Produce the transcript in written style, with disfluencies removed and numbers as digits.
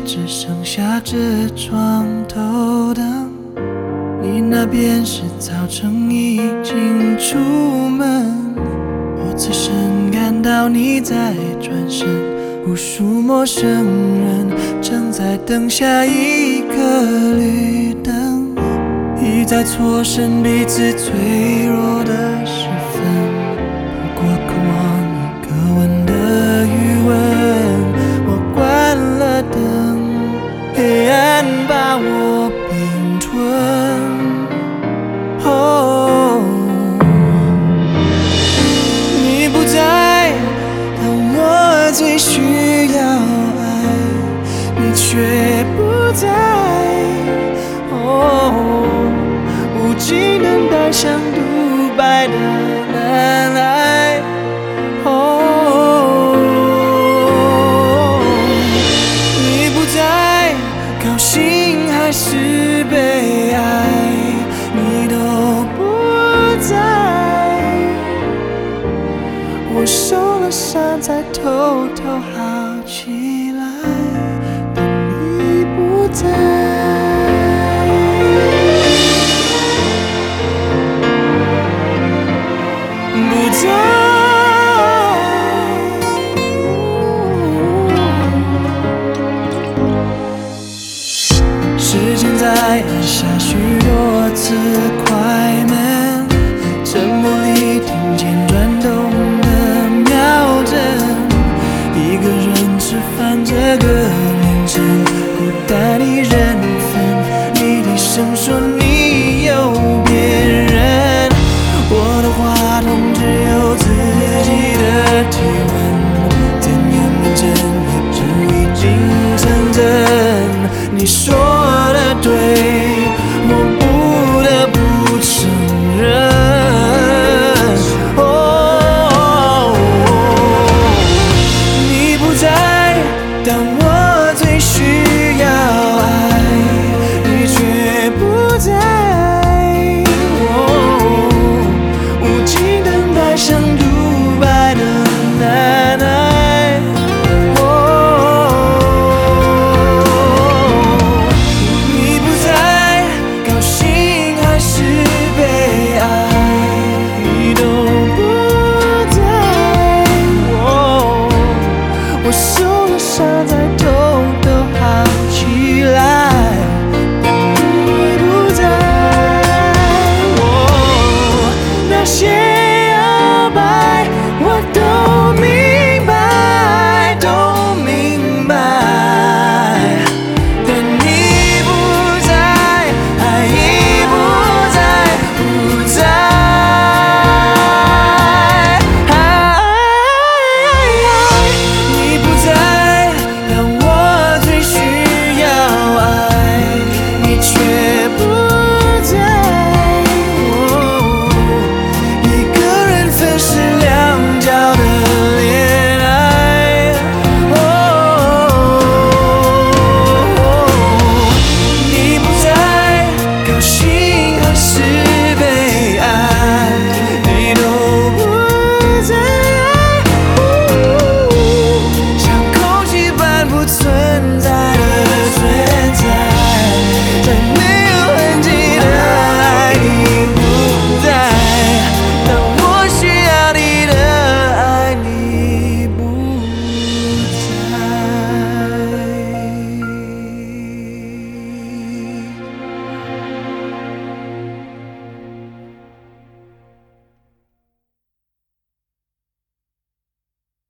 只剩下这床头灯，你那边是早晨已经出门，我此生看到你在转身，无数陌生人正在等下一个绿灯，一再错身彼此脆弱的时分，不过渴望一个吻的余温。我关了灯，黑暗把我并吞。你不在，当我最需要爱，你却不在。无尽等待像独白的难挨。你不在，高兴还是悲哀，你都不在。我受了伤，才偷偷好奇。